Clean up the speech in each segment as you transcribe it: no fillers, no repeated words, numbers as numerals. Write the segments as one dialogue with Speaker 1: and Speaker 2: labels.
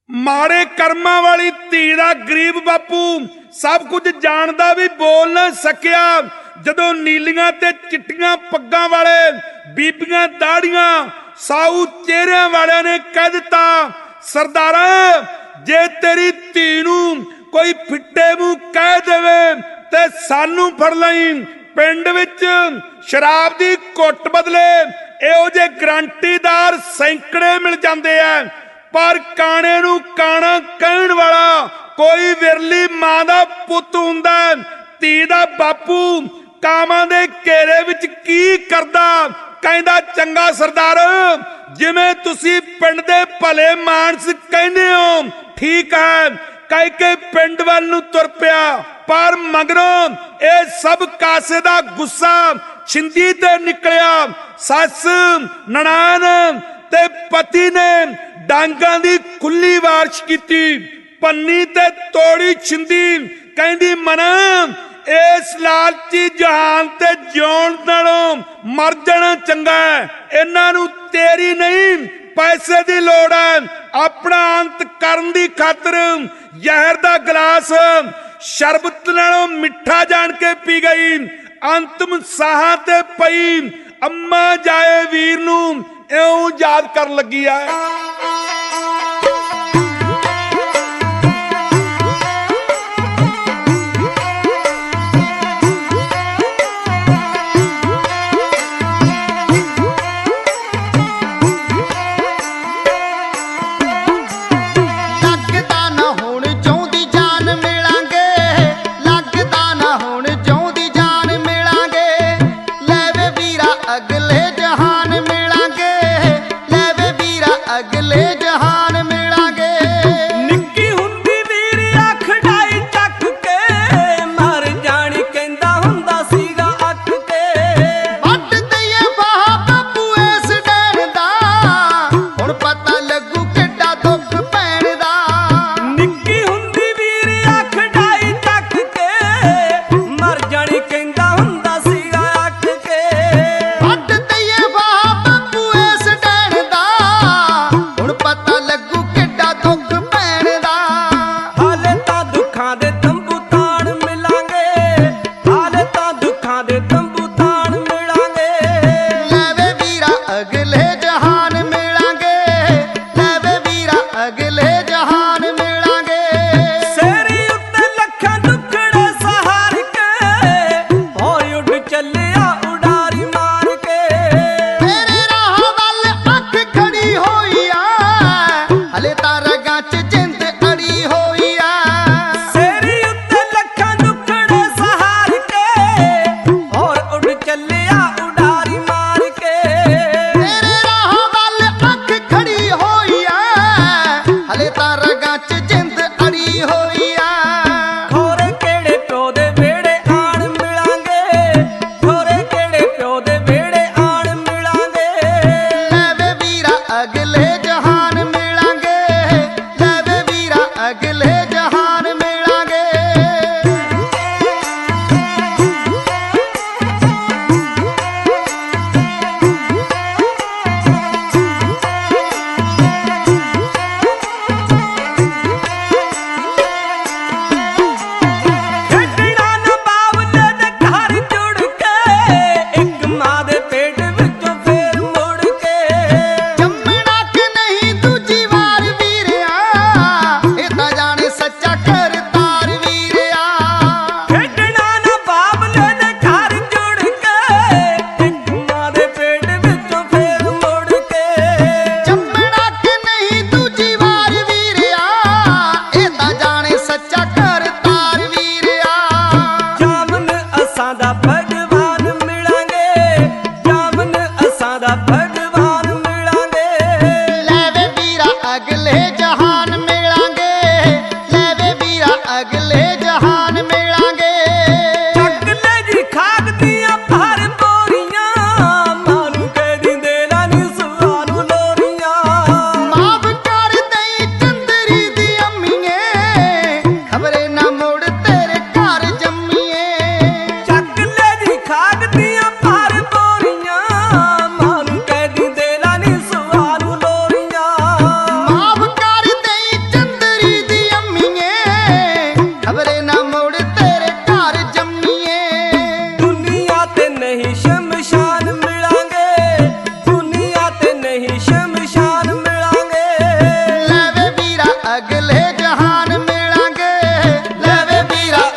Speaker 1: माड़े कर्मां वाली धी दा गरीब बापू सब कुछ जानदा भी बोल ना सकिया। जदों नीलियां ते चिट्टियां पग्गां वाले बीबियां दाड़ियां साऊ चेहरियां वालियां ने कह दिता, सरदारा जे तेरी धी नूं कोई फिट्टे मूंह कह देवे ते सानू फड़ लई। पिंड विच शराब दी घुट बदले इहो जे गारंटीदार सैकड़े मिल जांदे आ, पर काणे नूं काणा कहण वाला कोई विरली मां दा पुੱਤ हुंदा। धी दा बापू कामां दे घेरे विच की करदा? कहंदा, चंगा सरदार, जिवें तुसीं पिंड दे भले मानस कहंदे हो ठीक है। कह के पिंड वल नूं तुर पिया, पर मगरों ये सब कासे दा गुस्सा छिंदी ते निकलिया। सस ननान ते पति ने डांगां दी खुली वारश कीती, पन्नी ते तोड़ी छिंदी। कहंदी, मना इस लालची जहान ते जिउण नालों मर जाना चंगा है। इन्हां नूं तेरी नहीं पैसे दी लोड़ है। अपना अंत करन दी खातर जहर दा गिलास शरबत नालों मिठा जान के पी गई। अंतिम साहां ते पई अम्मा जाए वीर नूं इउं याद कर लगी है।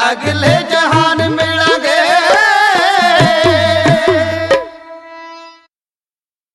Speaker 2: ਅਗਲੇ